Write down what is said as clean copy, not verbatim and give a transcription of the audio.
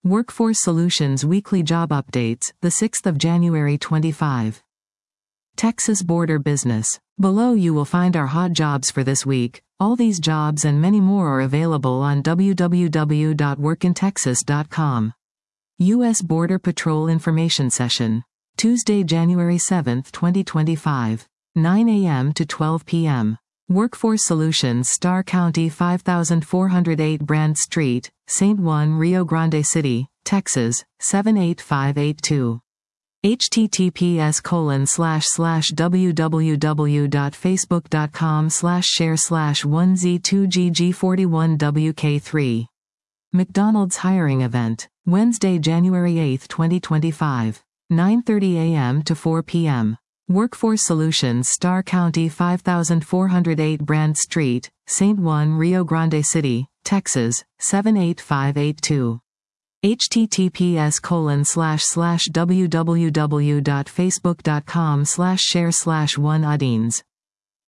Workforce Solutions Weekly Job Updates, the 6th of January 25. Texas Border Business. Below you will find our hot jobs for this week. All these jobs and many more are available on www.workintexas.com. U.S. Border Patrol Information Session. Tuesday, January 7, 2025. 9 a.m. to 12 p.m. Workforce Solutions Starr County 5408 Brand Street, St. Juan, Rio Grande City, Texas, 78582. https://www.facebook.com/share/1z2gg41wk3. McDonald's hiring event. Wednesday, January 8, 2025. 9:30 a.m. to 4 p.m. Workforce Solutions Starr County 5408 Brand Street, St. Juan, Rio Grande City, Texas, 78582. https://www.facebook.com/share/1udines